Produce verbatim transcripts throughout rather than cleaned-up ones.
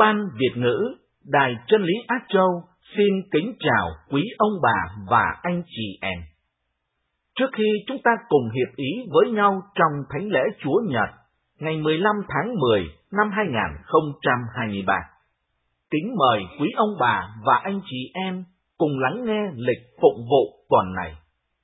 Ban Việt ngữ, Đài Chân lý Á Châu xin kính chào quý ông bà và anh chị em. Trước khi chúng ta cùng hiệp ý với nhau trong Thánh lễ Chúa Nhật, ngày mười lăm tháng mười năm hai nghìn không trăm hai mươi ba, kính mời quý ông bà và anh chị em cùng lắng nghe lịch phụng vụ tuần này.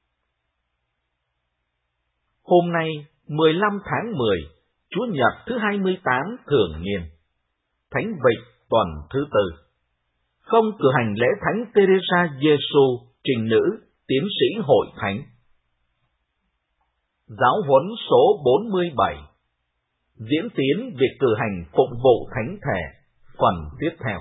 Hôm nay, mười lăm tháng mười, Chúa Nhật thứ hai mươi tám thường niên, Thánh Vịnh tuần thứ tư. Không cử hành lễ Thánh Teresa Giêsu, trình nữ, tiến sĩ hội thánh. Giáo huấn số bốn mươi bảy. Diễn tiến việc cử hành phụng vụ thánh thể, phần tiếp theo.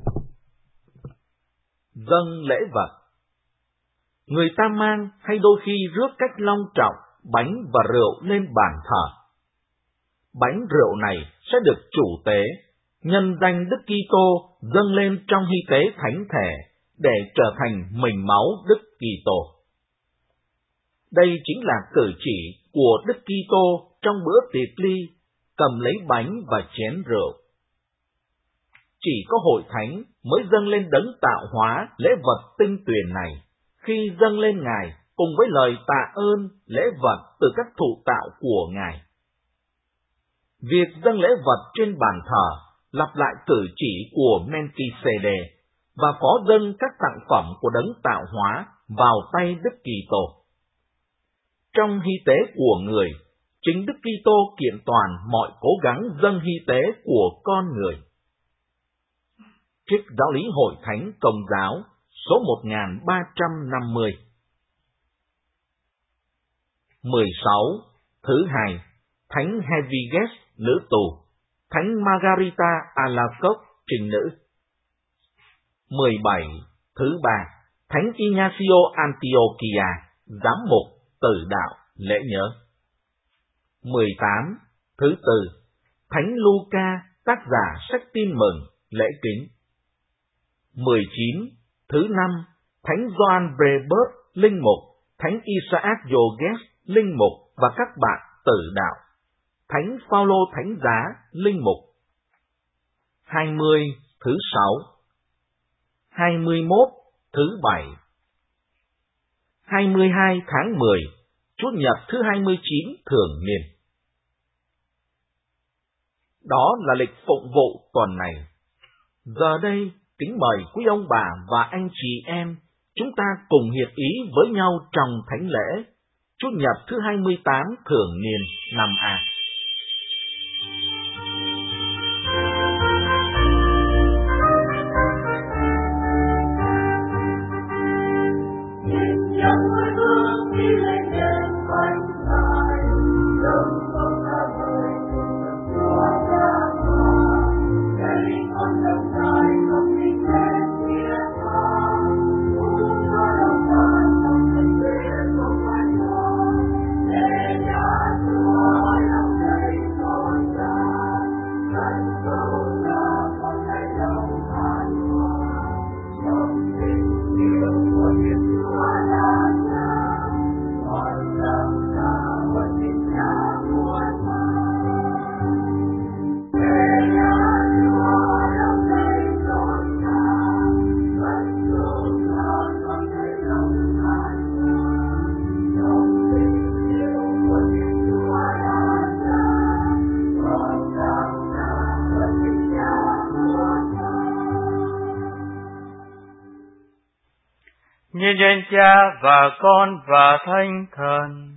Dâng lễ vật. Người ta mang hay đôi khi rước cách long trọng bánh và rượu lên bàn thờ. Bánh rượu này sẽ được chủ tế, nhân danh Đức Kitô dâng lên trong hy tế thánh thể để trở thành mình máu Đức Kitô. Đây chính là cử chỉ của Đức Kitô trong bữa tiệc ly, cầm lấy bánh và chén rượu. Chỉ có hội thánh mới dâng lên đấng tạo hóa lễ vật tinh tuyền này, khi dâng lên Ngài cùng với lời tạ ơn lễ vật từ các thụ tạo của Ngài. Việc dâng lễ vật trên bàn thờ lặp lại cử chỉ của Melchizedek và có dâng các tặng phẩm của đấng tạo hóa vào tay Đức Kitô. Trong hy tế của người, chính Đức Kitô kiện toàn mọi cố gắng dâng hy tế của con người. Trích Giáo lý Hội Thánh Công giáo số một nghìn ba trăm năm mươi. mười sáu. Thứ hai, Thánh Hedviges, nữ tù. Thánh Margarita Alacoque, trình nữ. mười bảy. Thứ ba, Thánh Ignacio Antiochia, giám mục, tử đạo, lễ nhớ. mười tám. Thứ tư, Thánh Luca, tác giả sách tin mừng, lễ kính. mười chín. Thứ năm, Thánh Gioan Brebeuf, linh mục. Thánh Isaac Jogues, linh mục và các bạn tử đạo. Thánh Phaolô thánh giá, linh mục. hai mươi. Thứ sáu. hai mươi mốt. Thứ bảy. hai mươi hai tháng mười, Chúa Nhật thứ hai mươi chín thường niên. Đó là lịch phụng vụ tuần này. Giờ đây, kính mời quý ông bà và anh chị em, chúng ta cùng hiệp ý với nhau trong thánh lễ Chúa Nhật thứ hai mươi tám thường niên năm A. Nhân danh Cha và Con và Thánh Thần.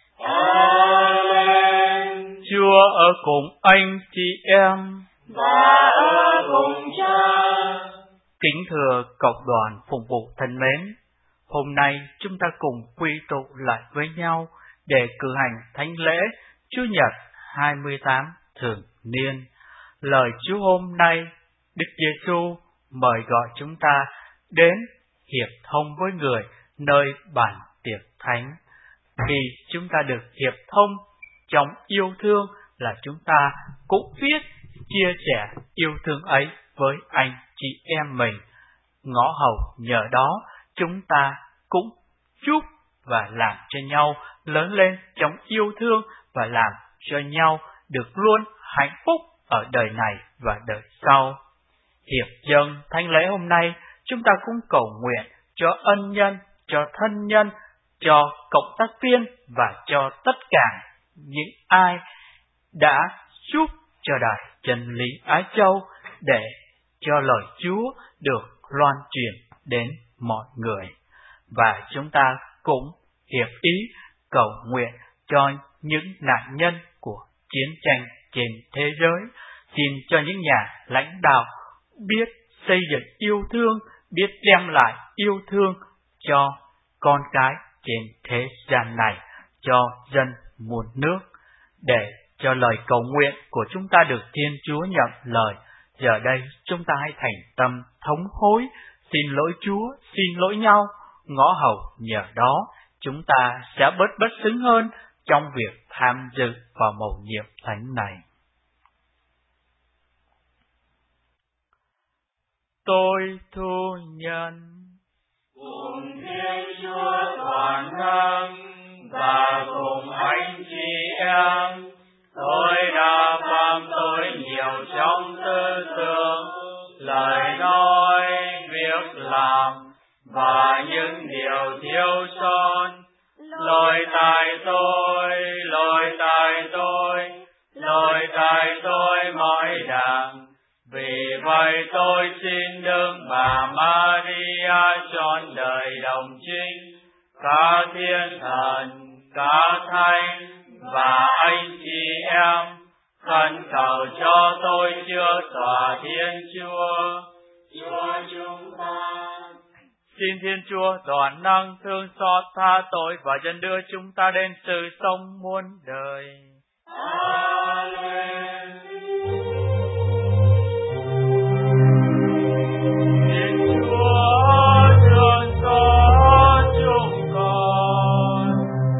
Amen. Chúa ở cùng anh chị em và ở cùng Cha. Kính thưa cộng đoàn phụng vụ thân mến, hôm nay chúng ta cùng quy tụ lại với nhau để cử hành thánh lễ Chúa Nhật hai mươi tám thường niên. Lời Chúa hôm nay, Đức Giêsu mời gọi chúng ta đến hiệp thông với người nơi bàn tiệc thánh. Khi chúng ta được hiệp thông trong yêu thương là chúng ta cũng biết chia sẻ yêu thương ấy với anh chị em mình. Ngõ hầu nhờ đó chúng ta cũng chúc và làm cho nhau lớn lên trong yêu thương và làm cho nhau được luôn hạnh phúc ở đời này và đời sau. hiệp dâng thánh lễ hôm nay, chúng ta cũng cầu nguyện cho ân nhân, cho thân nhân, cho cộng tác viên và cho tất cả những ai đã giúp cho Đài Chân Lý Ái Châu để cho lời Chúa được loan truyền đến mọi người. Và chúng ta cũng hiệp ý cầu nguyện cho những nạn nhân của chiến tranh trên thế giới. Xin cho những nhà lãnh đạo biết xây dựng yêu thương, biết đem lại yêu thương cho con cái trên thế gian này, cho dân muôn nước, để cho lời cầu nguyện của chúng ta được Thiên Chúa nhận lời. Giờ đây chúng ta hãy thành tâm thống hối, xin lỗi Chúa, xin lỗi nhau, ngõ hầu nhờ đó chúng ta sẽ bớt bất xứng hơn trong việc tham dự vào mầu nhiệm thánh này. Tôi thu nhận cùng Thiên Chúa toàn năng và cùng anh chị em, tôi đã phạm tội nhiều trong tư tưởng, lời nói, việc làm và những điều thiếu sót. Lỗi tại tôi, lỗi tại tôi, lỗi tại tôi mỗi đàng. Vì vậy tôi xin Đức Bà Maria trọn đời đồng trinh, các thiên thần, các thánh và anh chị em, khẩn cầu cho tôi chưa tỏa Thiên Chúa. Chúa chúng ta. Xin Thiên Chúa toàn năng thương xót tha tội và dẫn đưa chúng ta đến sự sống muôn đời. Amen. Xin Chúa thương xót chúng con.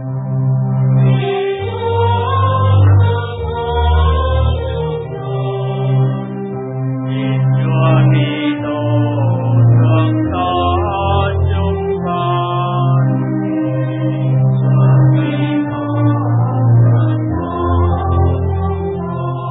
Xin Chúa thương xót chúng con. Xin Chúa Kitô thương xót chúng con. Chúa Kitô thương xót chúng con.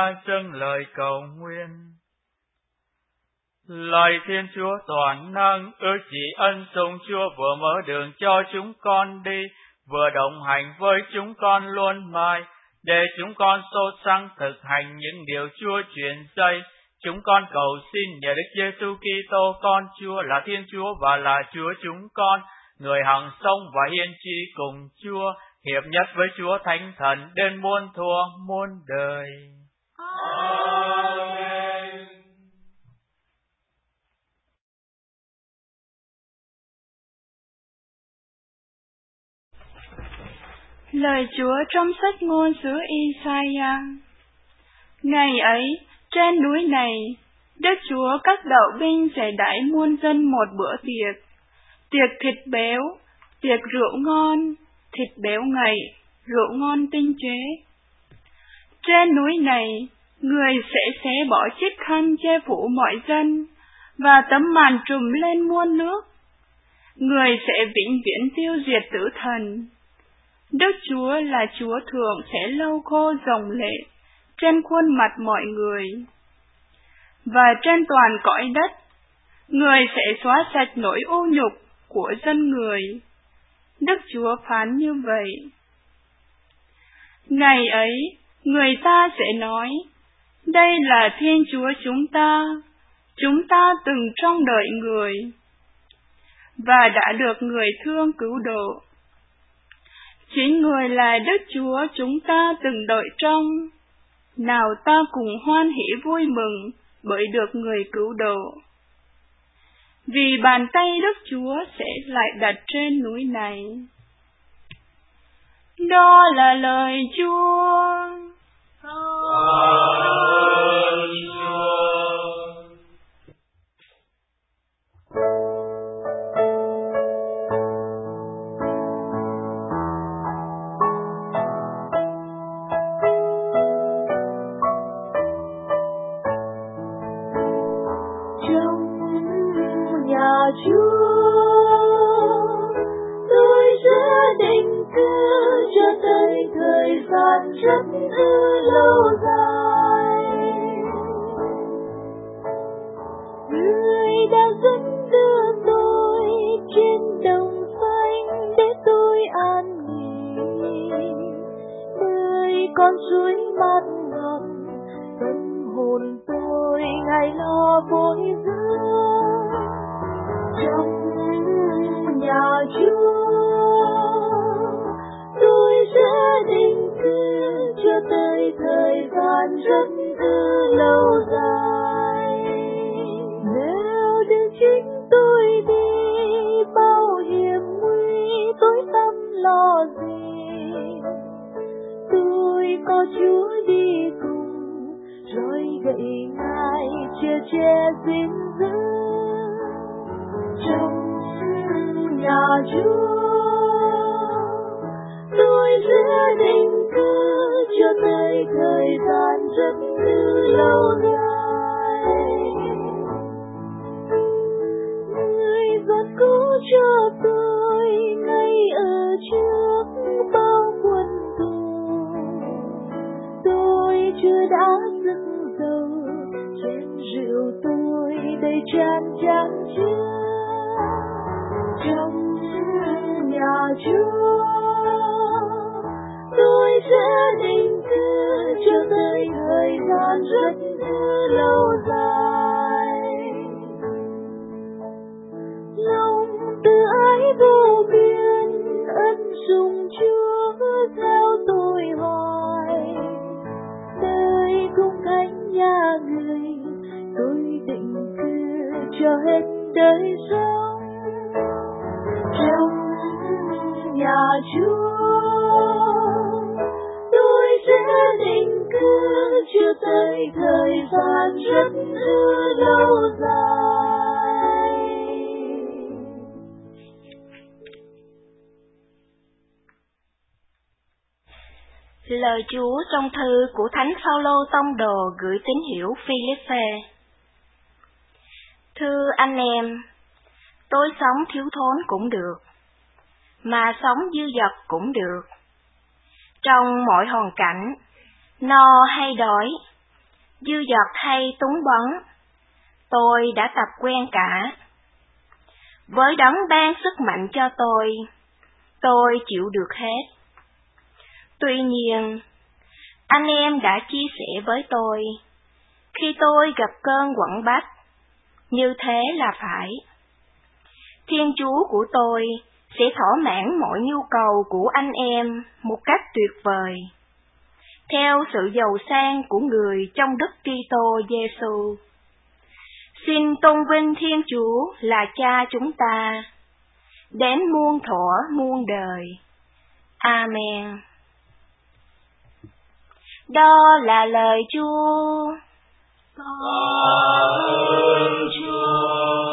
ta dâng lời cầu nguyện. Lạy Thiên Chúa toàn năng, ước gì ân sủng Chúa vừa mở đường cho chúng con đi, vừa đồng hành với chúng con luôn mãi, để chúng con sốt sắng thực hành những điều Chúa truyền dạy. Chúng con cầu xin nhờ Đức Giêsu Kitô con Chúa là Thiên Chúa và là Chúa chúng con, người hằng sống và hiên tri cùng Chúa, hiệp nhất với Chúa Thánh Thần đến muôn thuở muôn đời. Amen. Lời Chúa trong sách ngôn sứ Isaiah. Ngày ấy, trên núi này, Đức Chúa các đạo binh sẽ đãi muôn dân một bữa tiệc, tiệc thịt béo, tiệc rượu ngon, thịt béo ngậy, rượu ngon tinh chế. Trên núi này, người sẽ xé bỏ chiếc khăn che phủ mọi dân, và tấm màn trùm lên muôn nước. Người sẽ vĩnh viễn tiêu diệt tử thần. Đức Chúa là Chúa thượng sẽ lau khô dòng lệ trên khuôn mặt mọi người. Và trên toàn cõi đất, người sẽ xóa sạch nỗi ô nhục của dân người. Đức Chúa phán như vậy. Ngày ấy, người ta sẽ nói, đây là Thiên Chúa chúng ta, chúng ta từng trông đợi người, và đã được người thương cứu độ. Chính người là Đức Chúa chúng ta từng đợi trông, nào ta cùng hoan hỉ vui mừng bởi được người cứu độ. Vì bàn tay Đức Chúa sẽ lại đặt trên núi này. Đó là lời Chúa. Ơn Chúa. Chúa, tôi sẽ định cư cho tới thời gian rất lâu dài. Người đã dẫn đưa tôi trên đồng xanh để tôi an nghỉ, nơi con suối mát ngọt, tâm hồn tôi ngày lo bối rối. Trong nhà Chúa, tôi sẽ định cư cho tới thời gian rất lâu dài. Nếu đường chính tôi đi bao hiểm nguy, tối tăm lo gì, tôi có Chúa đi cùng, rồi gậy Ngài che che gìn giữ. Trong nhà Chúa, tôi sẽ định cư cho tới thời gian rất lâu dài. Người giọt cứu cho tôi ngay ở trước bao buồn tù. Tôi chưa đã dâng dầu, chén rượu tôi đầy tràn chan chứa. Trong nhà Chúa, tôi sẽ định cư cho tới thời gian rất lâu dài. Lòng từ ái vô biên, ân sủng Chúa theo tôi hoài. Nơi cung thánh nhà người, tôi định cư cho hết đời sống. Trong nhà Chúa, tôi sẽ định cư cho tới thời gian rất lâu dài. Lời Chúa trong thư của Thánh Phaolô tông đồ gửi tín hữu Phi-líp-pê. Thưa anh em, tôi sống thiếu thốn cũng được, mà sống dư dật cũng được. Trong mọi hoàn cảnh, no hay đói, dư dật hay túng bấn, tôi đã tập quen cả. Với đấng ban sức mạnh cho tôi, tôi chịu được hết. Tuy nhiên, anh em đã chia sẻ với tôi, khi tôi gặp cơn quặn bách, như thế là phải. Thiên Chúa của tôi sẽ thỏa mãn mọi nhu cầu của anh em một cách tuyệt vời, theo sự giàu sang của người trong Đức Kitô Giêsu. Xin tôn vinh Thiên Chúa là Cha chúng ta, đến muôn thuở muôn đời. Amen. Đó là lời Chúa. Cảm ơn Chúa.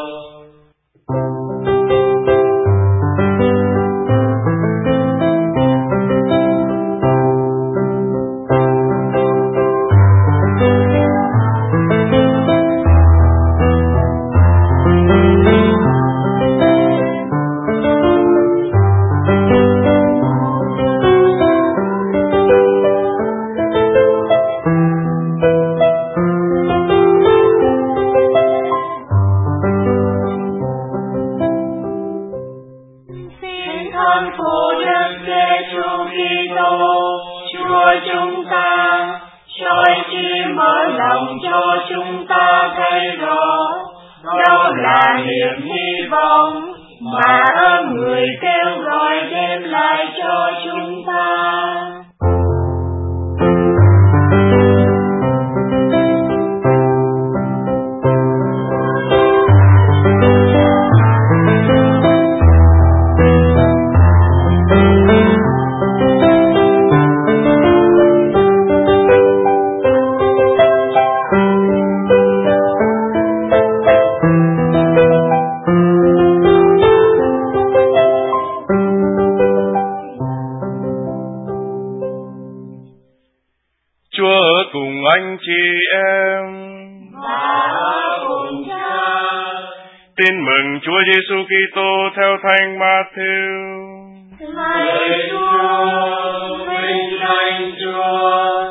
Tin mừng Chúa Giêsu Kitô theo Thánh Ma-thi-êu. Lạy Chúa, vinh danh Chúa.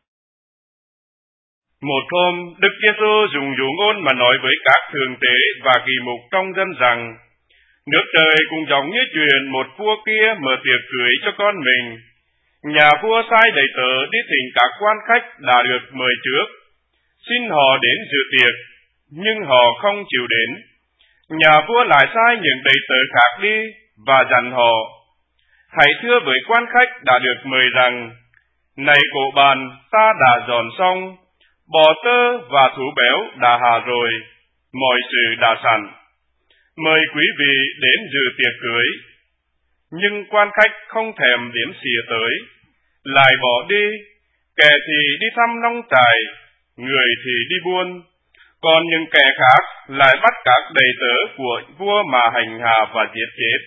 Một hôm, Đức Giêsu dùng dụ ngôn mà nói với các thượng tế và kỳ mục trong dân rằng: nước trời cũng giống như chuyện một vua kia mở tiệc cưới cho con mình. Nhà vua sai đầy tớ đi thỉnh các quan khách đã được mời trước, xin họ đến dự tiệc, nhưng họ không chịu đến. Nhà vua lại sai những đầy tớ khác đi và dặn họ: hãy thưa với quan khách đã được mời rằng: này cổ bàn, ta đã dọn xong, bò tơ và thú béo đã hạ rồi, mọi sự đã sẵn, mời quý vị đến dự tiệc cưới. Nhưng quan khách không thèm đếm xỉa tới, lại bỏ đi, kẻ thì đi thăm nông trại, người thì đi buôn, còn những kẻ khác lại bắt các đầy tớ của vua mà hành hạ và giết chết.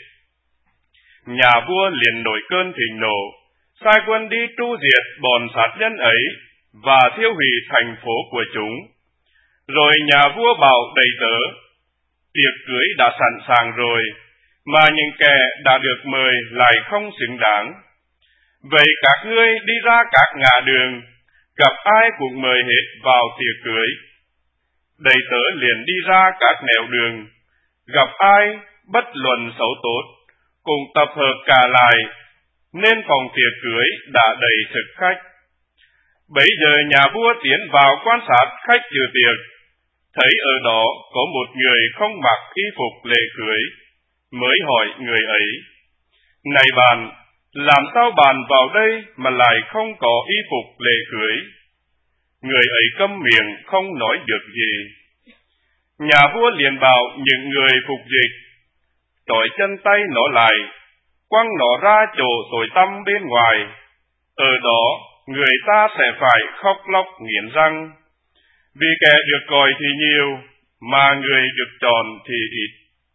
Nhà vua liền nổi cơn thịnh nộ, sai quân đi tru diệt bọn sát nhân ấy và thiêu hủy thành phố của chúng. Rồi nhà vua bảo đầy tớ: tiệc cưới đã sẵn sàng rồi, mà những kẻ đã được mời lại không xứng đáng. Vậy các ngươi đi ra các ngã đường, gặp ai cũng mời hết vào tiệc cưới. Đầy tớ liền đi ra các nẻo đường, gặp ai bất luận xấu tốt, cùng tập hợp cả lại, nên phòng tiệc cưới đã đầy thực khách. Bấy giờ nhà vua tiến vào quan sát khách dự tiệc, thấy ở đó có một người không mặc y phục lễ cưới, mới hỏi người ấy: này bạn, làm sao bạn vào đây mà lại không có y phục lễ cưới? Người ấy câm miệng không nói được gì. Nhà vua liền bảo những người phục dịch: trói chân tay nó lại, quăng nó ra chỗ tối tăm bên ngoài. Ở đó người ta sẽ phải khóc lóc nghiến răng, vì kẻ được gọi thì nhiều, mà người được chọn thì ít.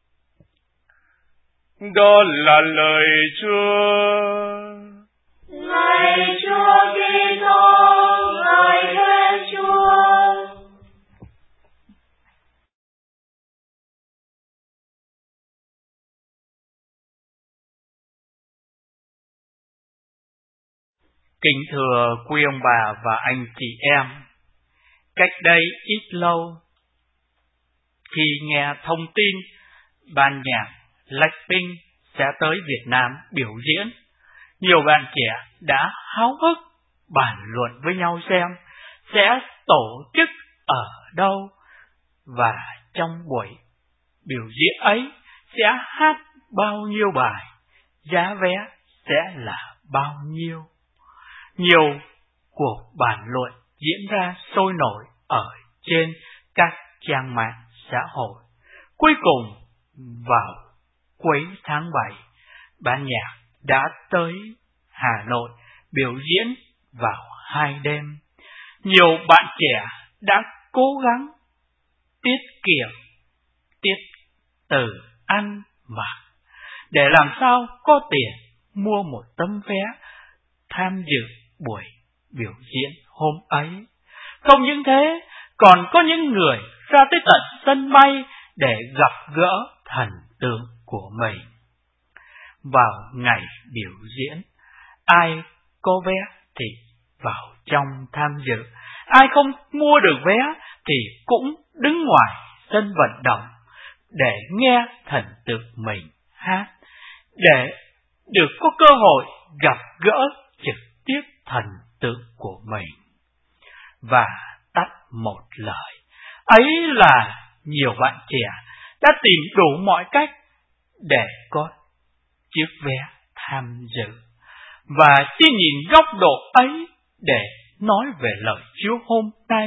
Đó là lời Chúa. Lạy Chúa Kitô, lạy Thiên Chúa. Kính thưa quý ông bà và anh chị em, Cách đây ít lâu, khi nghe thông tin ban nhạc Blackpink sẽ tới Việt Nam biểu diễn, nhiều bạn trẻ đã háo hức bàn luận với nhau xem sẽ tổ chức ở đâu và trong buổi biểu diễn ấy sẽ hát bao nhiêu bài, giá vé sẽ là bao nhiêu. Nhiều cuộc bàn luận diễn ra sôi nổi ở trên các trang mạng xã hội. Cuối cùng, vào cuối tháng bảy, ban nhạc đã tới Hà Nội biểu diễn vào hai đêm. Nhiều bạn trẻ đã cố gắng tiết kiệm, tiết từ ăn mặc để làm sao có tiền mua một tấm vé tham dự buổi biểu diễn hôm ấy. Không những thế, còn có những người ra tới tận sân bay để gặp gỡ thần tượng của mình. Vào ngày biểu diễn, ai có vé thì vào trong tham dự, ai không mua được vé thì cũng đứng ngoài sân vận động để nghe thần tượng mình hát, để được có cơ hội gặp gỡ trực tiếp thần tượng của mình. Và tắt một lời, ấy là nhiều bạn trẻ đã tìm đủ mọi cách để có chiếc vé tham dự. Và chỉ nhìn góc độ ấy để nói về lời Chúa hôm nay,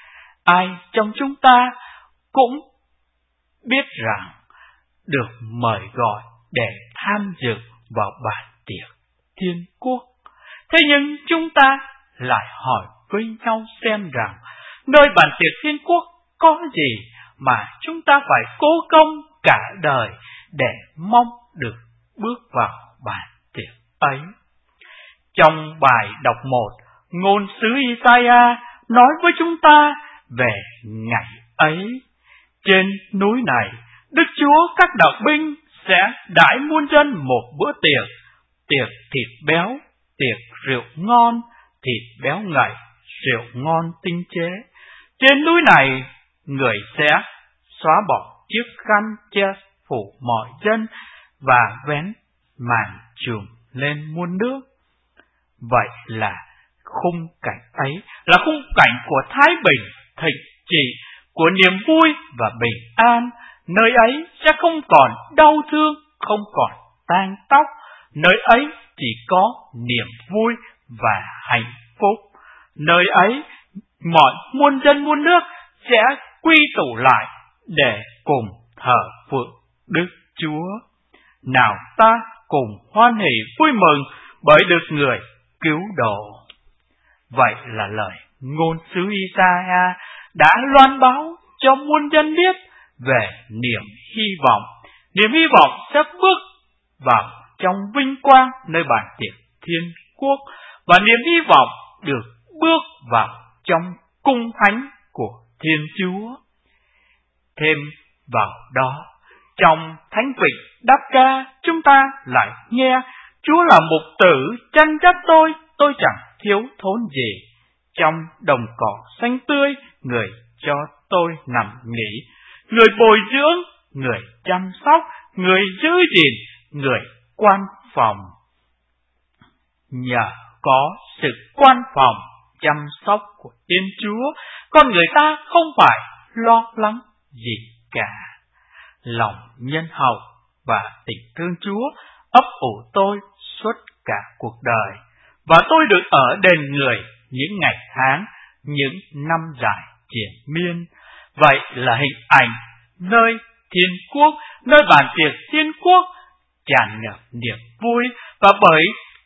ai trong chúng ta cũng biết rằng được mời gọi để tham dự vào bàn tiệc thiên quốc. Thế nhưng chúng ta lại hỏi với nhau xem rằng nơi bàn tiệc thiên quốc có gì mà chúng ta phải cố công cả đời để mong được bước vào bàn tiệc ấy. Trong bài đọc một, ngôn sứ Isaiah nói với chúng ta về ngày ấy. Trên núi này, Đức Chúa các đạo binh sẽ đãi muôn dân một bữa tiệc, tiệc thịt béo, tiệc rượu ngon, thịt béo ngậy, rượu ngon tinh chế. Trên núi này, người sẽ xóa bỏ chiếc khăn che phủ mọi dân và vén màn trùm lên muôn nước. Vậy là khung cảnh ấy là khung cảnh của thái bình, thịnh trị, của niềm vui và bình an. Nơi ấy sẽ không còn đau thương, không còn tang tóc. Nơi ấy chỉ có niềm vui và hạnh phúc. Nơi ấy mọi muôn dân muôn nước sẽ quy tụ lại để cùng thờ phượng Đức Chúa. Nào ta cùng hoan hỉ vui mừng bởi được người cứu độ. Vậy là lời ngôn sứ Isaiah đã loan báo cho muôn dân biết về niềm hy vọng. Niềm hy vọng sẽ bước vào trong vinh quang nơi bàn tiệc thiên quốc, và niềm hy vọng được bước vào trong cung thánh của Thiên Chúa. Thêm vào đó, trong thánh vịnh đáp ca, chúng ta lại nghe: Chúa là mục tử chăn dắt tôi, tôi chẳng thiếu thốn gì. Trong đồng cỏ xanh tươi, người cho tôi nằm nghỉ. Người bồi dưỡng, người chăm sóc, người giữ gìn, người quan phòng. Nhờ có sự quan phòng, chăm sóc của Thiên Chúa, con người ta không phải lo lắng gì cả. Lòng nhân hậu và tình thương Chúa ấp ủ tôi suốt cả cuộc đời, và tôi được ở đền người những ngày tháng, những năm dài triền miên. Vậy là hình ảnh nơi thiên quốc, nơi bàn tiệc thiên quốc tràn ngập niềm vui, và bởi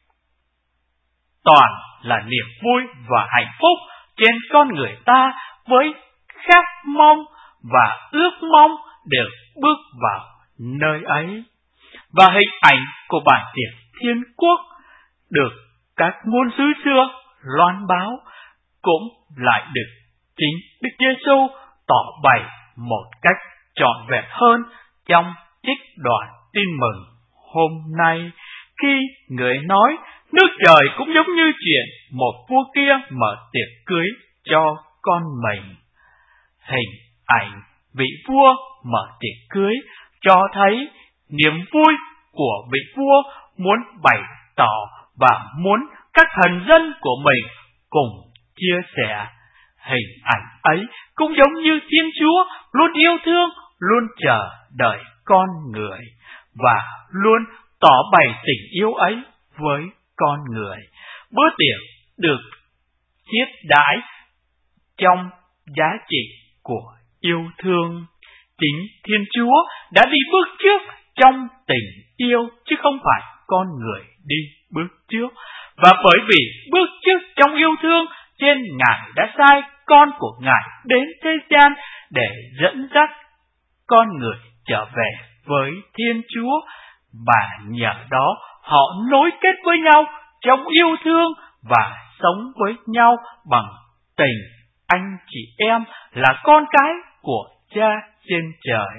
toàn là niềm vui và hạnh phúc trên con người ta, với khát mong và ước mong được bước vào nơi ấy. Và hình ảnh của bàn tiệc thiên quốc được các ngôn sứ xưa loan báo cũng lại được chính Đức Giêsu tỏ bày một cách trọn vẹn hơn trong trích đoạn tin mừng hôm nay, khi người nói: nước trời cũng giống như chuyện một vua kia mở tiệc cưới cho con mình. Hình ảnh vị vua mở tiệc cưới cho thấy niềm vui của vị vua muốn bày tỏ và muốn các thần dân của mình cùng chia sẻ. Hình ảnh ấy cũng giống như Thiên Chúa luôn yêu thương, luôn chờ đợi con người và luôn tỏ bày tình yêu ấy với con người. Bữa tiệc được chiết đãi trong giá trị của yêu thương. Chính Thiên Chúa đã đi bước trước trong tình yêu chứ không phải con người đi bước trước. Và bởi vì bước trước trong yêu thương nên Ngài đã sai con của Ngài đến thế gian để dẫn dắt con người trở về với Thiên Chúa, và nhờ đó họ nối kết với nhau trong yêu thương và sống với nhau bằng tình anh chị em là con cái của Cha trên trời.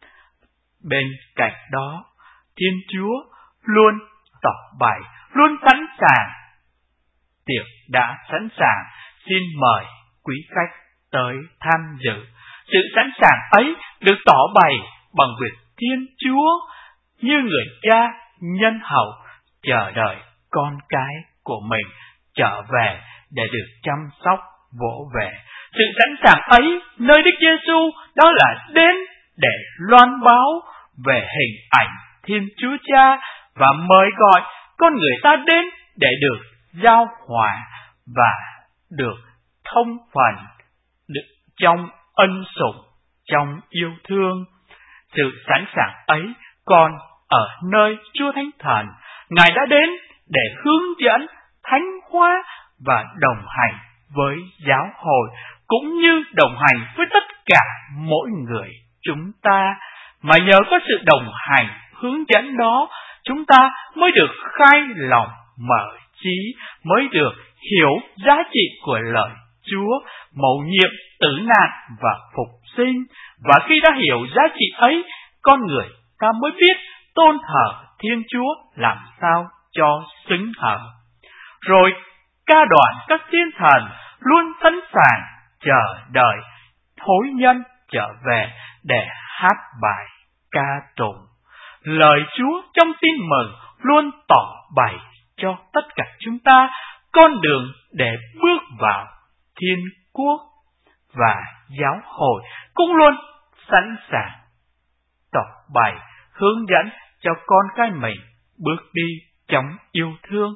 Bên cạnh đó, Thiên Chúa luôn tỏ bày, luôn sẵn sàng. Tiệc đã sẵn sàng, xin mời quý khách tới tham dự. Sự sẵn sàng ấy được tỏ bày bằng việc Thiên Chúa như người cha nhân hậu chờ đợi con cái của mình trở về để được chăm sóc vỗ về. Sự sẵn sàng ấy nơi Đức Giêsu đó là đến để loan báo về hình ảnh Thiên Chúa Cha và mời gọi con người ta đến để được giao hòa và được thông phần được trong ân sủng, trong yêu thương. Sự sẵn sàng ấy còn ở nơi Chúa Thánh Thần. Ngài đã đến để hướng dẫn, thánh hóa và đồng hành với giáo hội, cũng như đồng hành với tất cả mỗi người chúng ta. Mà nhờ có sự đồng hành, hướng dẫn đó, chúng ta mới được khai lòng, mở trí, mới được hiểu giá trị của lời Chúa, mầu nhiệm, tử nạn và phục sinh. Và khi đã hiểu giá trị ấy, con người ta mới biết tôn thờ Thiên Chúa làm sao cho xứng hở. Rồi ca đoàn các thiên thần luôn sẵn sàng chờ đợi thối nhân trở về để hát bài ca tụng. Lời Chúa trong tin mừng luôn tỏ bày cho tất cả chúng ta con đường để bước vào Thiên Quốc, và giáo hội cũng luôn sẵn sàng tỏ bày hướng dẫn cho con cái mình bước đi trong yêu thương.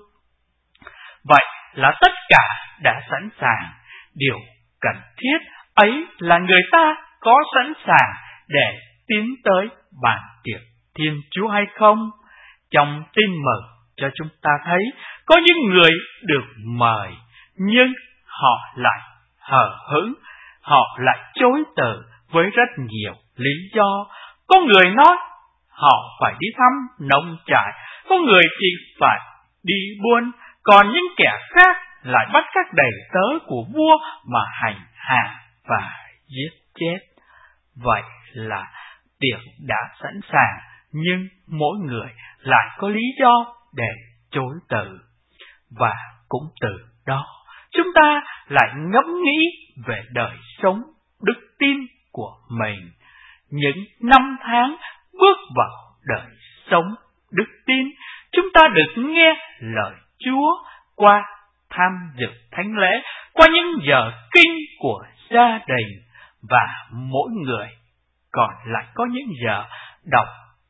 Vậy là tất cả đã sẵn sàng. Điều cần thiết ấy là người ta có sẵn sàng để tiến tới bàn tiệc Thiên Chúa hay không? Trong tin mừng cho chúng ta thấy có những người được mời, nhưng họ lại hờ hững, họ lại chối từ với rất nhiều lý do. Có người nói họ phải đi thăm nông trại, có người chỉ phải đi buôn, còn những kẻ khác lại bắt các đầy tớ của vua mà hành hạ và giết chết. Vậy là tiệc đã sẵn sàng, nhưng mỗi người lại có lý do để chối từ. Và cũng từ đó, chúng ta lại ngẫm nghĩ về đời sống đức tin của mình. Những năm tháng bước vào đời sống đức tin, chúng ta được nghe lời Chúa qua tham dự thánh lễ, qua những giờ kinh của gia đình, và mỗi người còn lại có những giờ đọc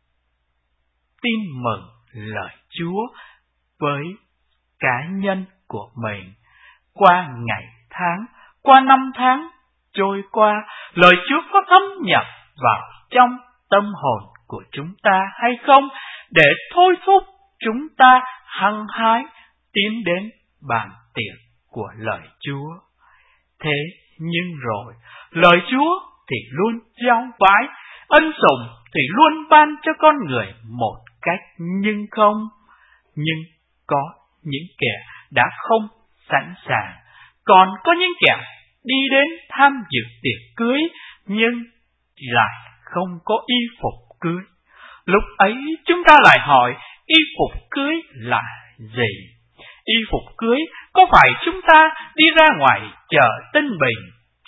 tin mừng lời Chúa với cá nhân của mình. Qua ngày tháng, qua năm tháng trôi qua, lời Chúa có thấm nhập vào trong tâm hồn của chúng ta hay không, để thôi thúc chúng ta hăng hái tiến đến bàn tiệc của lời Chúa. Thế nhưng rồi, lời Chúa thì luôn giao vái, ân sủng thì luôn ban cho con người một cách nhưng không. Nhưng có những kẻ đã không sẵn sàng, còn có những kẻ đi đến tham dự tiệc cưới nhưng lại không có y phục cưới. Lúc ấy chúng ta lại hỏi, y phục cưới là gì? Y phục cưới có phải chúng ta đi ra ngoài chợ Tân Bình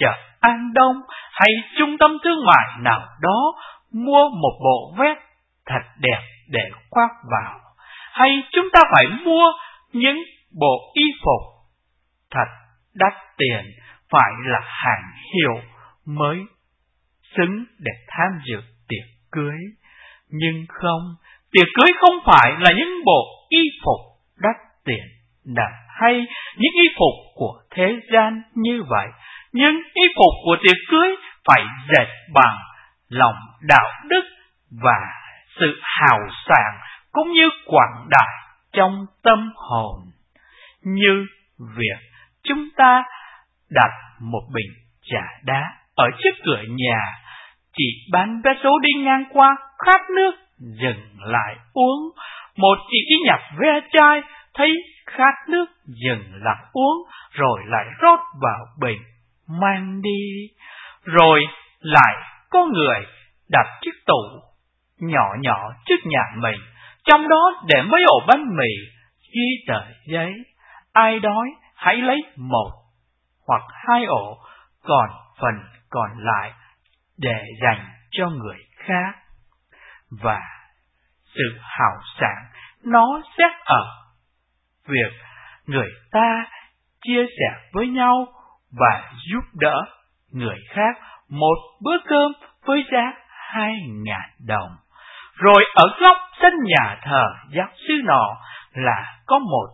chợ An Đông hay trung tâm thương mại nào đó mua một bộ vest thật đẹp để khoác vào, hay chúng ta phải mua những bộ y phục thật đắt tiền, phải là hàng hiệu mới xứng để tham dự tiệc cưới. Nhưng không, tiệc cưới không phải là những bộ y phục đắt tiền nào hay những y phục của thế gian như vậy. Nhưng y phục của tiệc cưới phải dệt bằng lòng đạo đức và sự hào sảng cũng như quảng đại trong tâm hồn. Như việc chúng ta đặt một bình trà đá ở trước cửa nhà, chị bán vé số đi ngang qua khát nước dừng lại uống. Một chị đi nhặt ve chai thấy khát nước dừng lại uống, rồi lại rót vào bình mang đi. Rồi lại có người đặt chiếc tủ nhỏ nhỏ trước nhà mình, trong đó để mấy ổ bánh mì, ghi tờ giấy: ai đói hãy lấy một hoặc hai ổ, còn phần còn lại để dành cho người khác. Và sự hào sảng nó xét ở việc người ta chia sẻ với nhau và giúp đỡ người khác một bữa cơm với giá hai ngàn đồng. Rồi ở góc sân nhà thờ giáo sư nọ là có một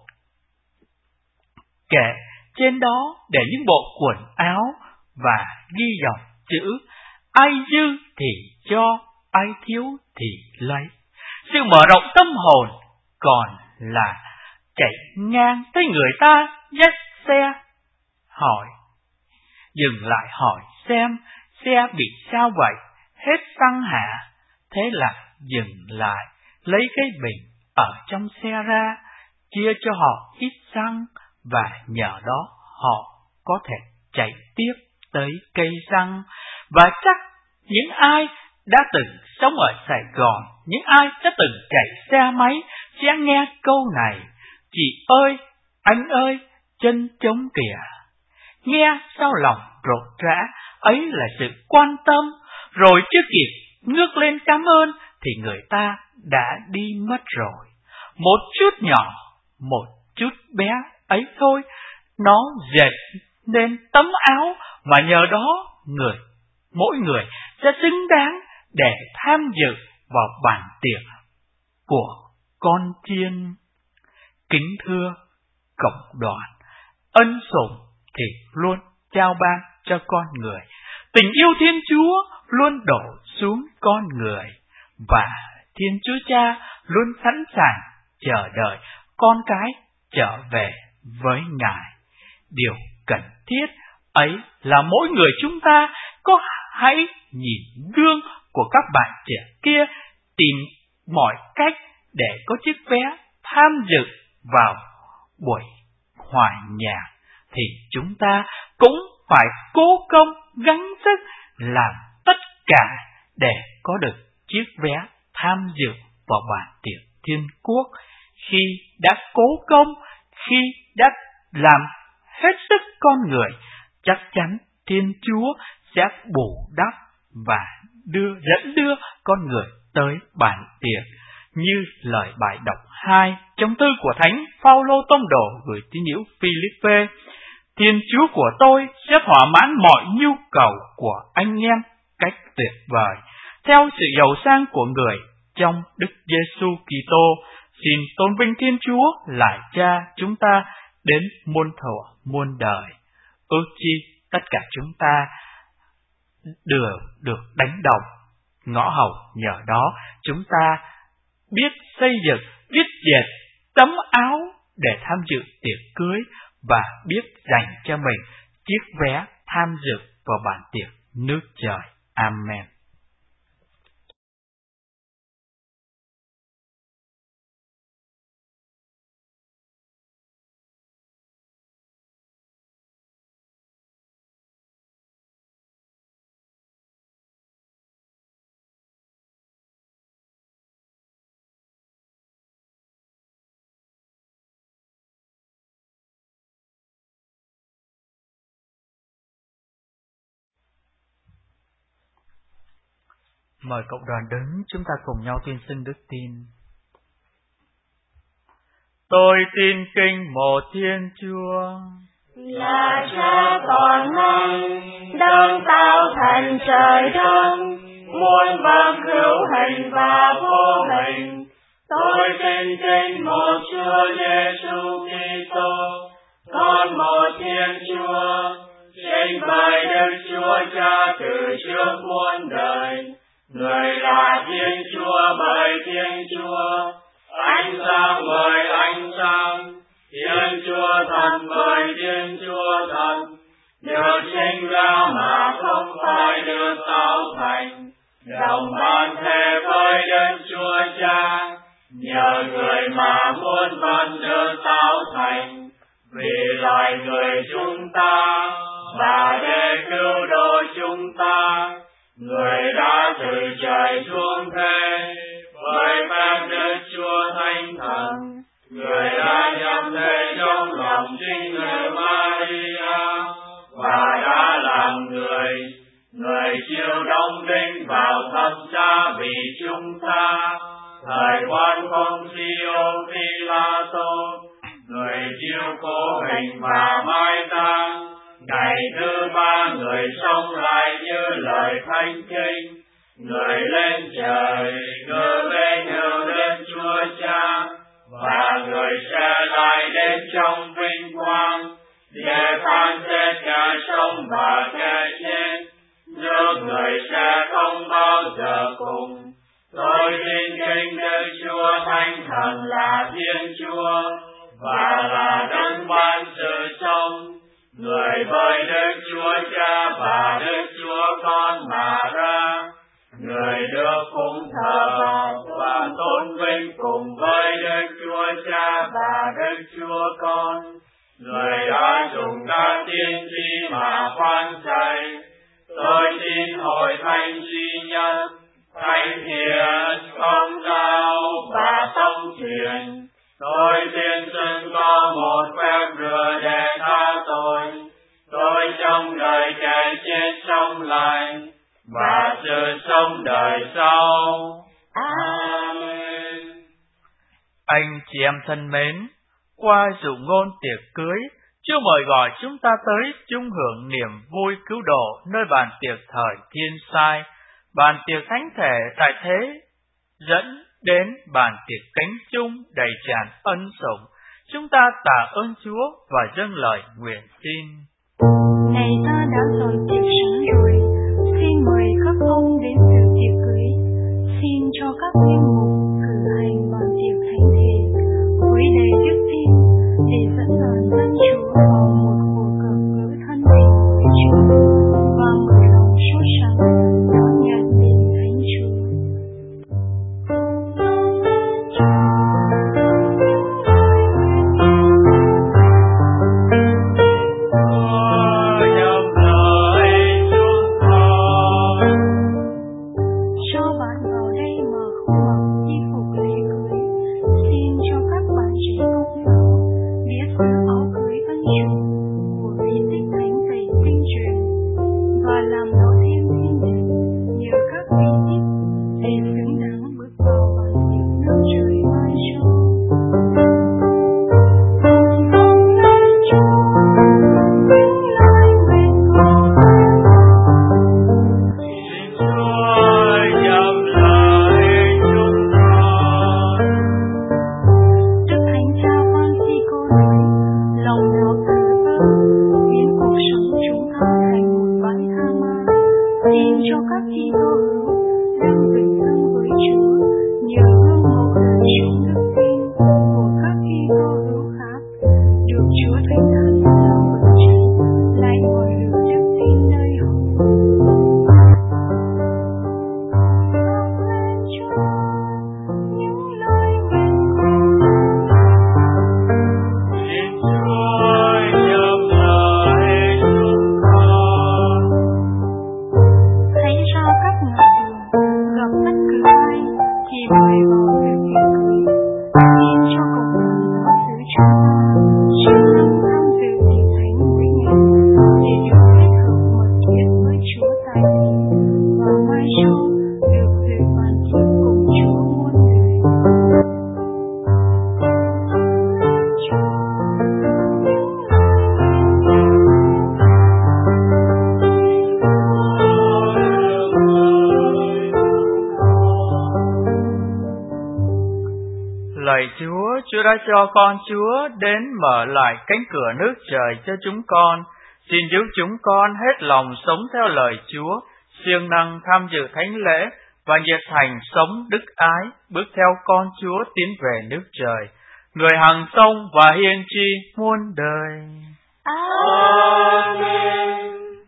kệ, trên đó để những bộ quần áo và ghi dòng chữ: ai dư thì cho, ai thiếu thì lấy. Sự mở rộng tâm hồn còn là chạy ngang thấy người ta dắt xe, hỏi dừng lại hỏi xem xe bị sao vậy, hết xăng hả? Thế là dừng lại lấy cái bình ở trong xe ra, chia cho họ ít xăng, và nhờ đó họ có thể chạy tiếp tới cây xăng. Và chắc những ai đã từng sống ở Sài Gòn, những ai đã từng chạy xe máy sẽ nghe câu này: chị ơi, anh ơi, chân trống kìa. Nghe sao lòng rộn rã, ấy là sự quan tâm. Rồi chưa kịp ngước lên cảm ơn thì người ta đã đi mất rồi. Một chút nhỏ, một chút bé ấy thôi, nó dệt nên tấm áo mà nhờ đó người mỗi người sẽ xứng đáng để tham dự vào bàn tiệc của con chiên. Kính thưa cộng đoàn, ân sủng thì luôn trao ban cho con người, tình yêu Thiên Chúa luôn đổ xuống con người, và Thiên Chúa Cha luôn sẵn sàng chờ đợi con cái trở về với Ngài. Điều cần thiết ấy là mỗi người chúng ta có hãy nhìn gương của các bạn trẻ kia, tìm mọi cách để có chiếc vé tham dự vào buổi hòa nhạc, thì chúng ta cũng phải cố công gắng sức làm tất cả để có được chiếc vé tham dự vào bàn tiệc Thiên Quốc. Khi đã cố công, khi đã làm hết sức con người, chắc chắn Thiên Chúa sẽ bù đắp và đưa dẫn đưa con người tới bàn tiệc. Như lời bài đọc hai trong thư của Thánh Phaolô tông đồ gửi tín hữu Philippe: Thiên Chúa của tôi sẽ thỏa mãn mọi nhu cầu của anh em cách tuyệt vời, theo sự giàu sang của người trong Đức Giêsu Kitô. Xin tôn vinh Thiên Chúa là Cha chúng ta đến muôn thuở muôn đời. Ước chi tất cả chúng ta đều được đánh đồng ngõ hầu, nhờ đó chúng ta biết xây dựng, biết dệt tấm áo để tham dự tiệc cưới, và biết dành cho mình chiếc vé tham dự vào bàn tiệc nước trời. Amen. Mời cộng đoàn đứng, chúng ta cùng nhau tuyên xưng đức tin. Tôi tin kinh một Thiên Chúa, là Cha toàn năng, đấng tạo thành trời đất, muôn vật hữu hình và vô hình. Tôi tin kinh một Chúa Giêsu Kitô, con một Thiên Chúa, sinh bởi Đức Chúa Cha từ trước muôn đời. Người là Thiên Chúa bởi Thiên Chúa, ánh sáng bởi ánh sáng, Thiên Chúa thật bởi Thiên Chúa thật, được sinh ra mà không phải được tạo thành, đồng ban thể với Đức Chúa Cha, nhờ người mà muôn vật được tạo thành, vì loài người chúng ta và để cứu độ chúng ta. Người đã từ trời xuống thế, với phép Đức Chúa Thánh Thần, người đã nhập thể trong lòng chính nữ Maria, và đã làm người, người chịu đóng đinh vào thập giá vì chúng ta. Thời quan Poncio Pilato, người chịu cố hình và mai táng. Ngày thứ ba người sống lại như lời thánh kinh, người lên trời, ngự bên hữu Đức Chúa Cha, và người sẽ lại đến trong vinh quang, để phán xét kẻ sống và kẻ chết. Nước người sẽ không bao giờ cùng. Tôi tin kinh Đức Chúa Thánh Thần là Thiên Chúa, và là đấng ban sự sống, người với Đức Chúa Cha và Đức Chúa Con mà ra, người được phụng thờ và tôn vinh cùng với Đức Chúa Cha và Đức Chúa Con, người đã dùng các tiên tri mà phán dạy. Tôi tin hội thánh duy nhất, thánh thiện, công giáo và tông truyền. Tôi tin xưng có một phép rửa để tha tội. Tôi trong đời kẻ chết sống lại, và sự sống đời sau. Amen. Anh chị em thân mến, qua dụ ngôn tiệc cưới, Chúa mời gọi chúng ta tới chung hưởng niềm vui cứu độ nơi bàn tiệc thời Thiên Sai, bàn tiệc thánh thể tại thế, dẫn đến bàn tiệc cánh chung đầy tràn ân sủng. Chúng ta tạ ơn Chúa và dâng lời nguyện xin. Này ta đã dọn tiệc sẵn rồi, xin mời các ông đến dự tiệc cưới. Xin cho các linh mục cử hành bàn tiệc thánh thể với đầy đức tin, để dẫn đoàn dân Chúa vào một cuộc gặp gỡ thân tình với Chúa và mở lòng sốt sắng đón nhận đền thánh Chúa. Lòng nào từ đã cho con Chúa đến mở lại cánh cửa nước trời cho chúng con. Xin giúp chúng con hết lòng sống theo lời Chúa, siêng năng tham dự thánh lễ và nhiệt thành sống đức ái, bước theo con Chúa tiến về nước trời, người hằng sống và hiên tri muôn đời. Amen.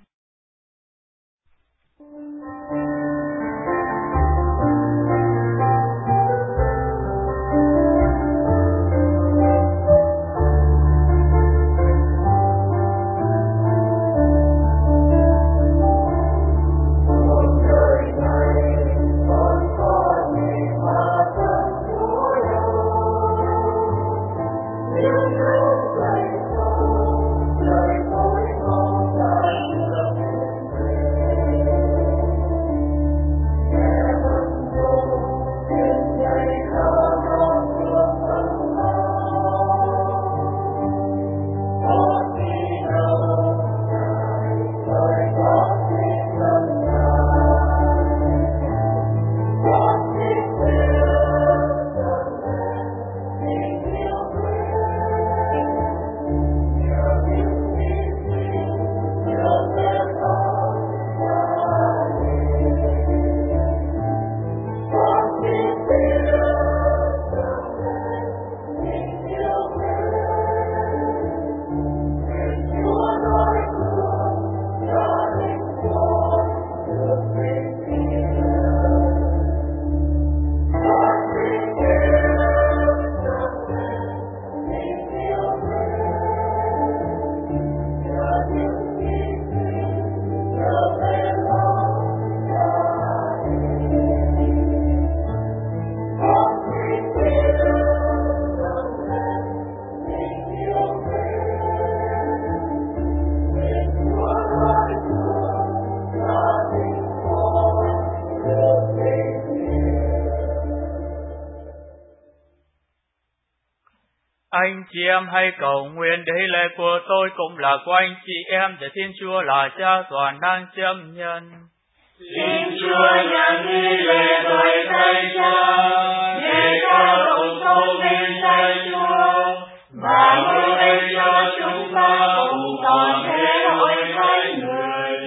Anh chị em hãy cầu nguyện để lễ của tôi cũng là của anh chị em, để Thiên Chúa là Cha toàn năng chấp nhận. Xin Chúa nhận đi lễ tôi thay cha, để ta cùng tôn vinh Thầy Chúa, và mưu ích cho chúng ta cùng toàn thể hội thánh người.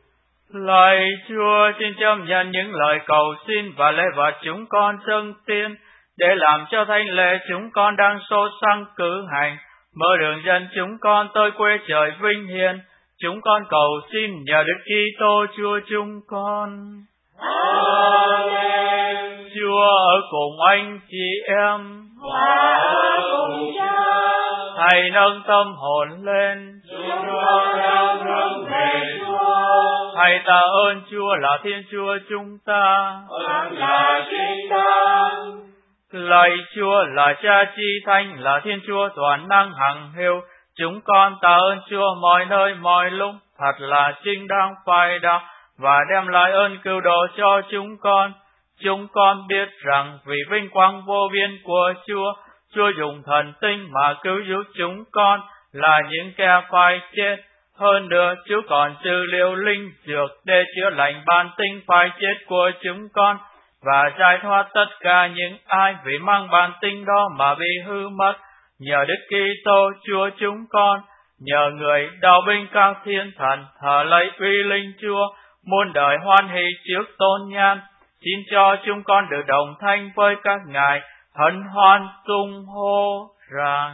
Lạy Chúa, xin chấp nhận những lời cầu xin và lễ vật chúng con dâng tiên, để làm cho thánh lễ chúng con đang sốt sắng cử hành, mở đường dẫn chúng con tới quê trời vinh hiển. Chúng con cầu xin nhờ Đức Kitô Chúa chúng con. Amen. Chúa ở cùng anh chị em, và ở cùng Cha. Hãy nâng tâm hồn lên, chúng con đang hướng về Chúa. Hãy tạ ơn Chúa là Thiên Chúa chúng ta, ơn là chính ta. Lạy Chúa là Cha chi thánh, là Thiên Chúa toàn năng hằng hữu. Chúng con tạ ơn Chúa mọi nơi mọi lúc, thật là chính đáng phải đạo, và đem lại ơn cứu độ cho chúng con. Chúng con biết rằng vì vinh quang vô biên của Chúa, Chúa dùng thần tinh mà cứu giúp chúng con là những kẻ phải chết. Hơn nữa, Chúa còn trừ liều linh dược để chữa lành bản tính phải chết của chúng con, và giải thoát tất cả những ai vì mang bản tính đó mà bị hư mất. Nhờ Đức Kitô Chúa chúng con, nhờ người đạo binh các thiên thần thờ lạy uy linh Chúa, muôn đời hoan hỷ trước tôn nhan, xin cho chúng con được đồng thanh với các ngài, hân hoan tung hô rằng: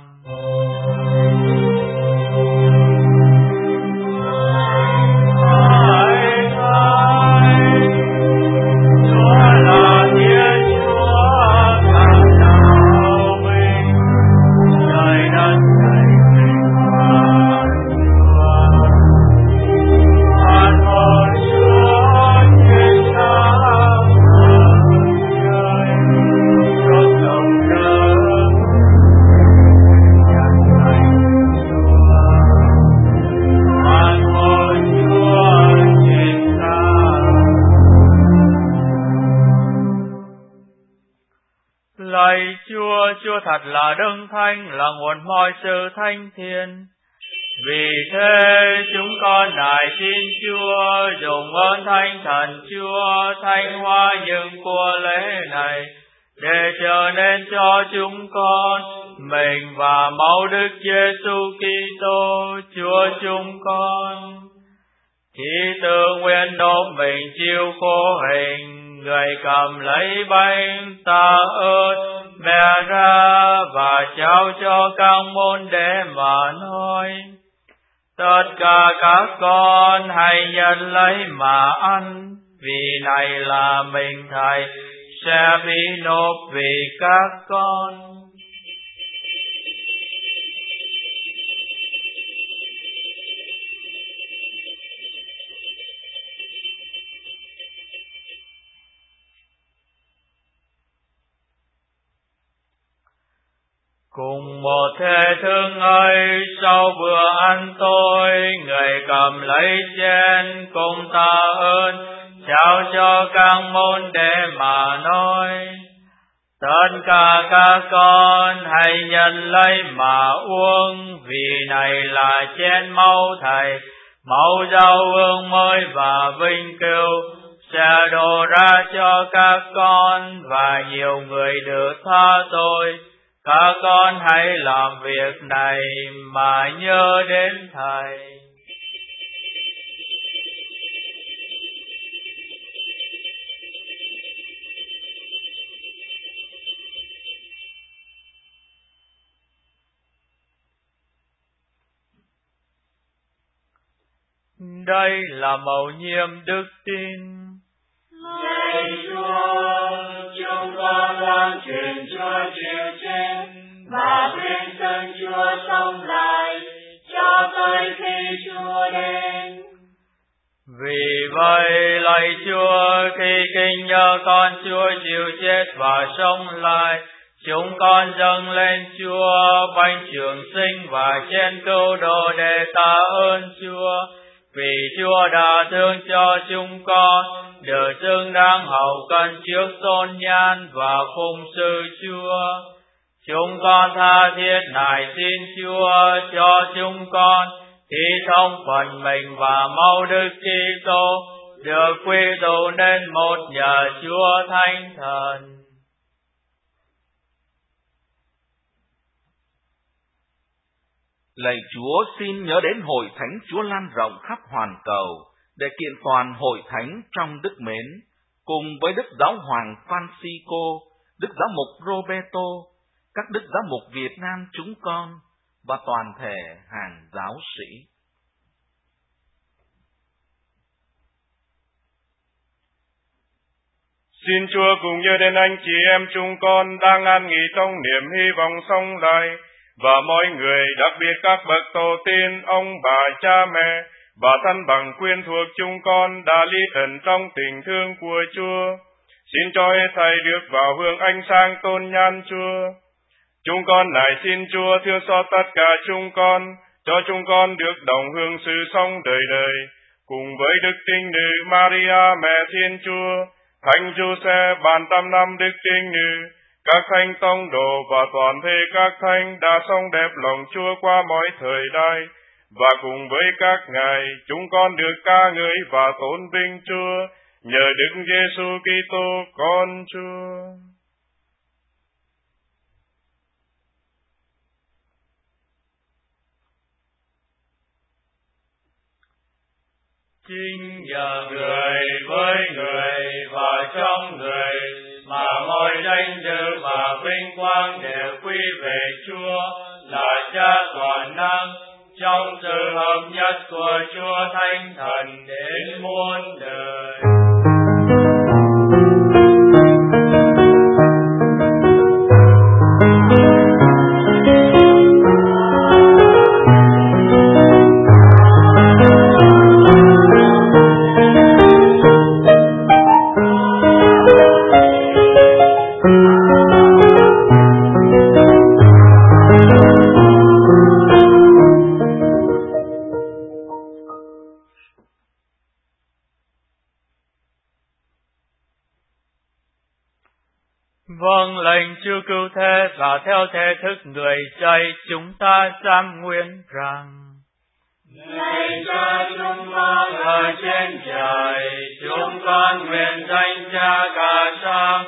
Lạy Chúa, Chúa thật là đấng thánh, là nguồn mọi sự thánh thiện. Vì thế chúng con nài xin Chúa dùng ơn Thánh Thần Chúa thanh hóa những của lễ này, để trở nên cho chúng con mình và máu Đức Giêsu Kitô Chúa chúng con. Khi tự nguyện nộp mình chịu khổ hình, Người cầm lấy bánh tạ ơn, bẻ ra và trao cho các môn đệ mà nói: tất cả các con hãy nhận lấy mà ăn, vì này là mình Thầy sẽ bị nộp vì các con. Cùng một thể thức ấy, sau bữa ăn tối, Người cầm lấy chén cùng tạ ơn, trao cho các môn đệ mà nói: tất cả các con hãy nhận lấy mà uống, vì này là chén máu Thầy, máu giao ương mới và vinh cửu, sẽ đổ ra cho các con và nhiều người được tha tội. Các con hãy làm việc này mà nhớ đến Thầy. Đây là mầu nhiệm đức tin. Lạy Chúa, chúng con loan truyền Chúa chịu chết và khuyên dân Chúa sống lại cho tới khi Chúa đến. Vì vậy, lạy Chúa, khi kinh nhớ con Chúa chịu chết và sống lại, chúng con dâng lên Chúa bánh trường sinh và chén cứu độ để tạ ơn Chúa, vì Chúa đã thương cho chúng con, được xứng đáng hầu cận trước tôn nhan và phụng sự Chúa. Chúng con tha thiết nài xin Chúa cho chúng con khi thông phần mình và máu Đức Kitô được quy tụ nên một nhờ Chúa Thánh Thần. Lạy Chúa, xin nhớ đến hội thánh Chúa lan rộng khắp hoàn cầu, để kiện toàn hội thánh trong đức mến, cùng với Đức Giáo Hoàng Francisco, Đức Giáo mục Roberto, các Đức Giáo mục Việt Nam chúng con và toàn thể hàng giáo sĩ. Xin Chúa cùng nhớ đến anh chị em chúng con đang an nghỉ trong niềm hy vọng sống lại, và mọi người, đặc biệt các bậc tổ tiên, ông bà, cha mẹ và thân bằng quyến thuộc chúng con đã ly thần trong tình thương của Chúa. Xin cho hết thảy được vào hương ánh sáng tôn nhan Chúa. Chúng con nài xin Chúa thương xót tất cả chúng con, cho chúng con được đồng hương sự sống đời đời, cùng với Đức Trinh Nữ Maria Mẹ Thiên Chúa, Thánh Giuse bàn trăm năm Đức Trinh Nữ, các thánh tông đồ và toàn thể các thánh đã sống đẹp lòng Chúa qua mọi thời đại, và cùng với các ngài chúng con được ca ngợi và tôn vinh Chúa nhờ Đức Giêsu Kitô con Chúa. Chính nhờ người với người và trong người mà mọi danh dự và vinh quang đều quy về Chúa là Cha toàn năng, trong sự hợp nhất của Chúa Thánh Thần đến muôn đời. Vâng lệnh Chúa cứu thế và theo thể thức người dạy chúng ta dám nguyện rằng: Lạy Cha chúng con ở trên trời, chúng con nguyện danh Cha cả sang,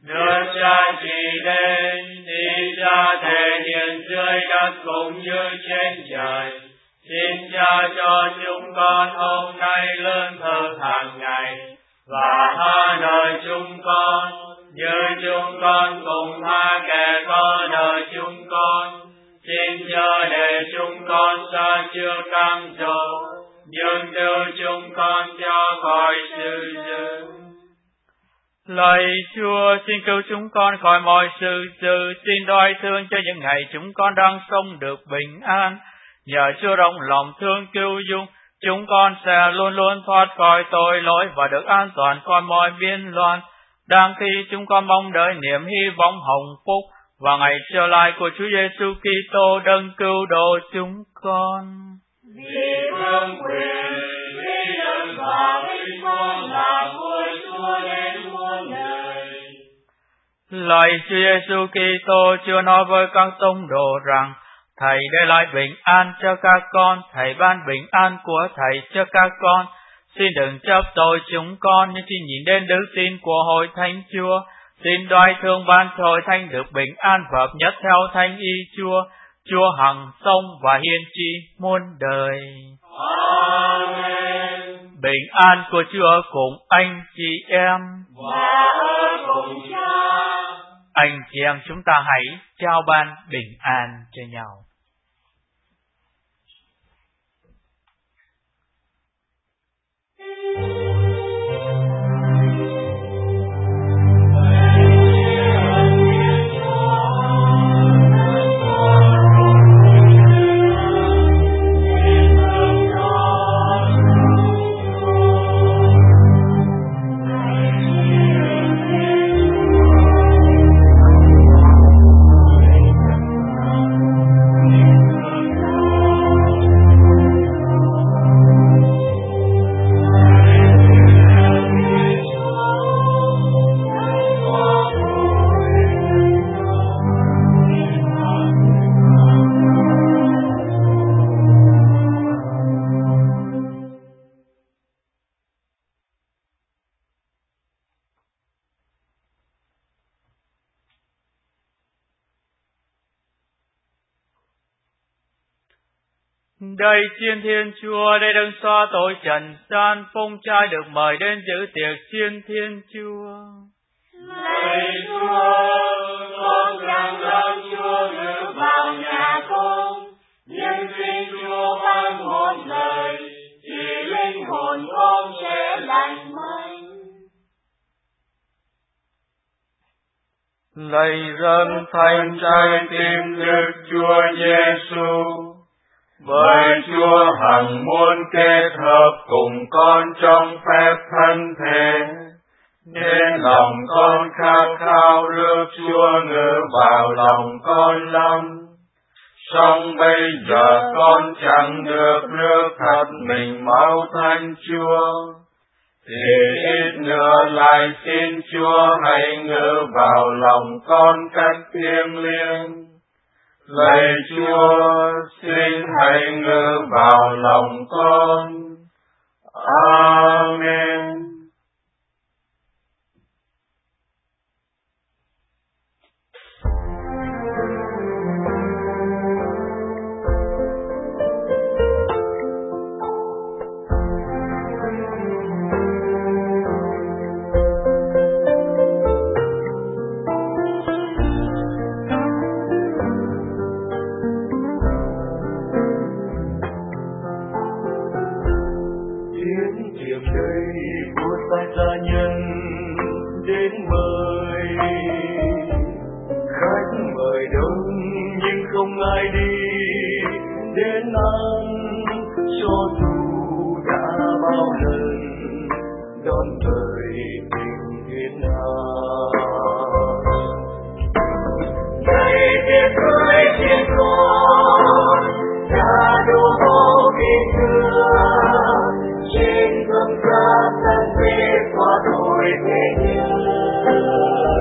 Nước Cha chỉ đến, ý Cha thể hiện dưới đất cũng như trên trời. Xin Cha cho chúng con hôm nay lương thực hàng ngày, và tha nợ chúng con, như chúng con cũng tha kẻ có nợ chúng con. Xin chớ để chúng con xa chưa cam dỗ, nhưng đưa chúng con cho khỏi sự dữ. Lạy Chúa, xin cứu chúng con khỏi mọi sự dữ, xin đoái thương cho những ngày chúng con đang sống được bình an. Nhờ Chúa rộng lòng thương cứu dung, chúng con sẽ luôn luôn thoát khỏi tội lỗi và được an toàn khỏi mọi biên loạn. Đang khi chúng con mong đợi niềm hy vọng hồng phúc và ngày trở lại của Chúa Giêsu Kitô đấng cứu độ chúng con. Vì vương quyền, vì đức và vinh quang là của Chúa đến muôn đời. Lạy Chúa Giêsu Kitô, Chúa nói với các tông đồ rằng: Thầy để lại bình an cho các con, Thầy ban bình an của Thầy cho các con. Xin đừng chấp tội chúng con, nhưng xin nhìn đến đức tin của hội thánh Chúa. Xin đoái thương ban cho hội thánh được bình an và hợp nhất theo thánh ý Chúa. Chúa hằng sống và hiên trị muôn đời. Amen. Bình an của Chúa cùng anh chị em. Và ở cùng Cha. Anh chị em chúng ta hãy trao ban bình an cho nhau. Đây chiên Thiên Chúa, đây đấng xóa tội trần gian, phong trai được mời đến dự tiệc chiên Thiên Chúa. Lạy Chúa, con rằng lòng Chúa ngự vào nhà con, nhưng xin Chúa ban một lời, thì linh hồn con sẽ lành mạnh. Lạy dân thánh trái tim Đức Chúa Giêsu, bởi Chúa hằng muốn kết hợp cùng con trong phép thân thể, nên lòng con khát khao rước Chúa ngự vào lòng con lắm. Song bây giờ con chẳng được rước thật mình máu thánh Chúa, thì ít nữa lại xin Chúa hãy ngự vào lòng con cách thiêng liêng. Lạy Chúa, xin hãy ngự vào lòng con. Amen. Gia nhân đến mời, khách mời đông nhưng không ai đi đến ăn, cho dù đã bao lần đón thời tình thiên hạ. Ngày tiệc cưới trên con đã đủ bao kỷ xưa, trên cơm ca thân về qua tuổi thế nhớ.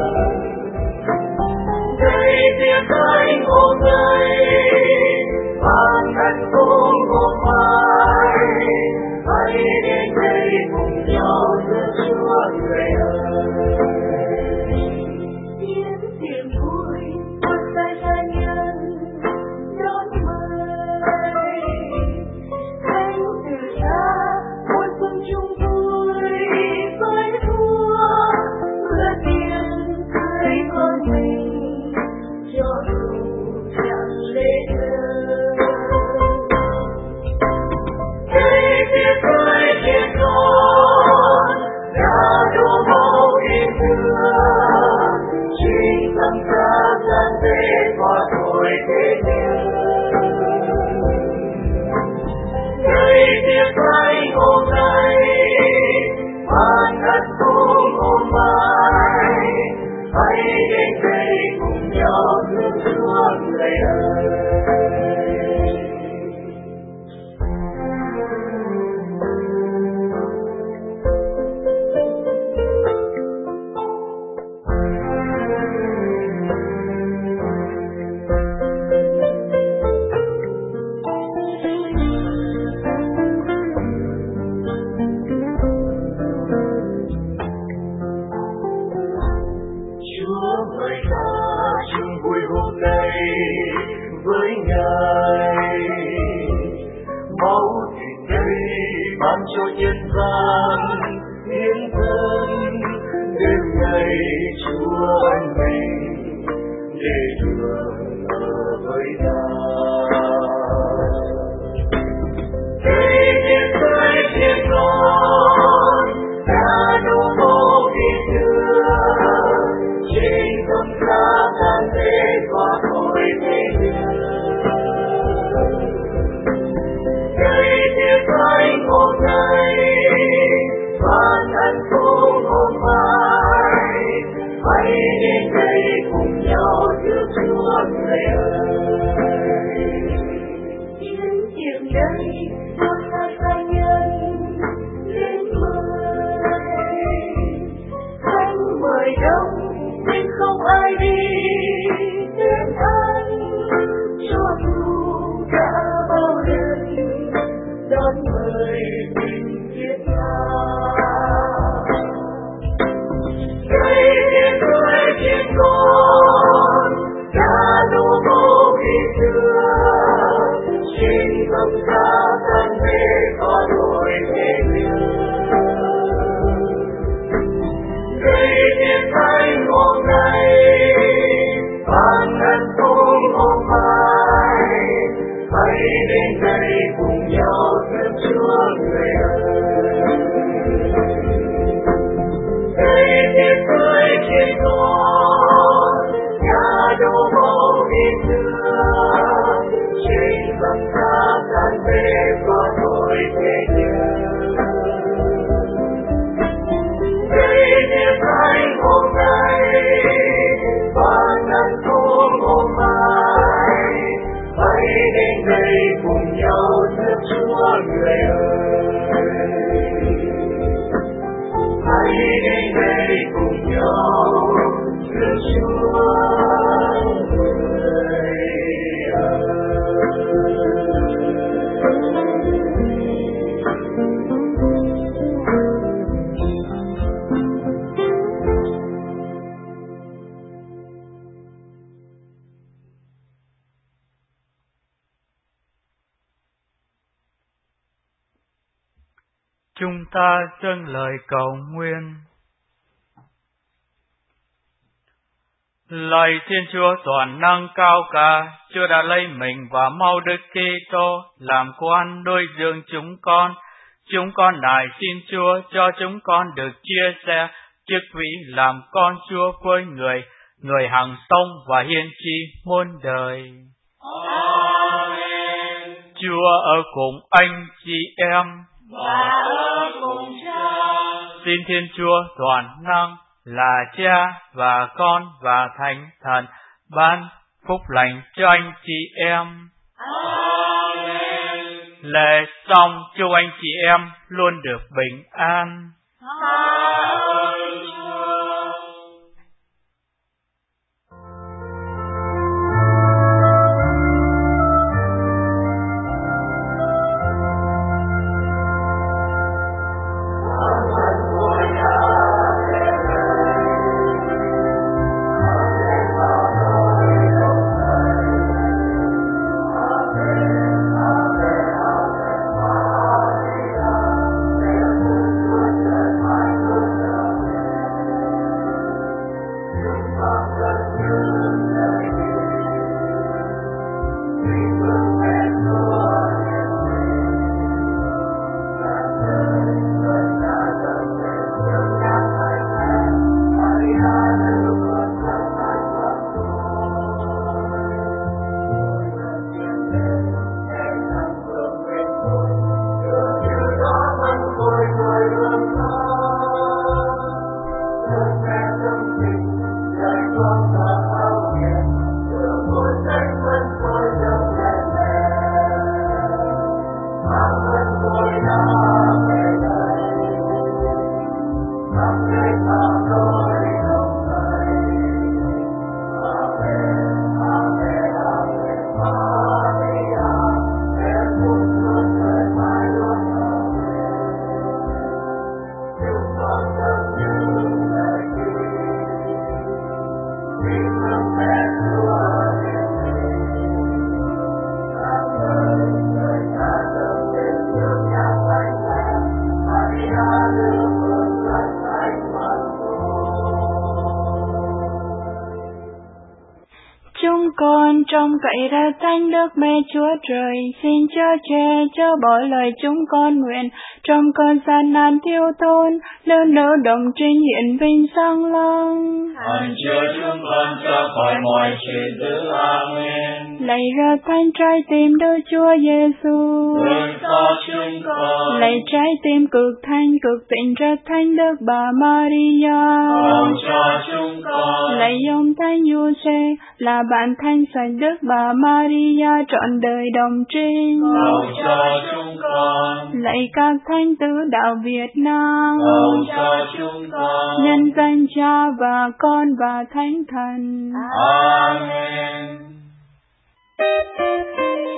việc phải hôm nay, hoàn tất cũng hôm mai, hãy đến đây cùng nhau thương Chúa người ơi. Với Ngài máu thịt đây ban cho nhân gian hiến thân, đêm nay Chúa ân mình để được ở với Ta. Đây thiên giới thiên con đã đủ vô kỳ xưa, trên tâm ta tan thế qua khỏi thế gian. Đây tiếc anh hôm nay, và hạnh phúc hôm mai, hãy đến đây cùng nhau thương Chúa người ơi. Những chuyện đây một là sa nhân đến mời, anh mời đông nhưng không ai đi đến anh, cho dù đã bao lần đón mời tình thiết tha. Đây thiên giới thiên con đã đủ vô kỳ xưa, xin tâm ta tan về có đổi thế gian. Đây thiên thánh hôm nay, ban hạnh phúc hôm mai, hãy đến đây cùng nhau thương Chúa người ơi. Đây thiên giới thiên con đã đủ vô kỳ xưa, trên tâm ta tan về có đổi thế gian. Đây thiên thánh hôm nay, ban hạnh phúc hôm mai, hãy đến đây cùng nhau thương Chúa người ơi. Hãy đến đây cùng nhau thương Chúa người ơi. Chúng ta dâng lời cầu nguyện. Lạy Thiên Chúa toàn năng cao cả, Chúa đã lấy mình và máu Đức Kitô làm quan nuôi dưỡng chúng con. Chúng con nài xin Chúa cho chúng con được chia sẻ chức vị làm con Chúa với người, người hằng sống và hiên tri muôn đời. Amen. Chúa ở cùng anh chị em và ở cùng Cha. Xin Thiên Chúa toàn năng là Cha và Con và Thánh Thần ban phúc lành cho anh chị em. Amen. Lễ xong, chúc anh chị em luôn được bình an. Amen. Hãy subscribe cho kênh Ghiền Mì Gõ để không bỏ lỡ những video hấp dẫn. Chúng con trông cậy ra Thánh Đức Mẹ Chúa Trời, xin chớ che chớ bỏ lời chúng con nguyện, trong cơn gian nan thiếu thốn, lớn nỡ đồng trinh hiện vinh sang lăng. Hằng Chúa chúng con cho khỏi mọi chuyện dữ. Amen. Lạy ra Thánh trái tim Đức Chúa Giêsu, thương xót chúng con. lạy trái tim cực thanh cực tịnh ra Thánh Đức Bà Maria, cầu cho chúng con. lạy ông Thánh Giuse là bạn thanh sạch Đức Bà Maria trọn đời đồng trinh, cầu cho chúng con. lạy các thánh tứ đạo Việt Nam, cầu cho chúng con. nhân danh Cha và Con và Thánh Thần. Amen.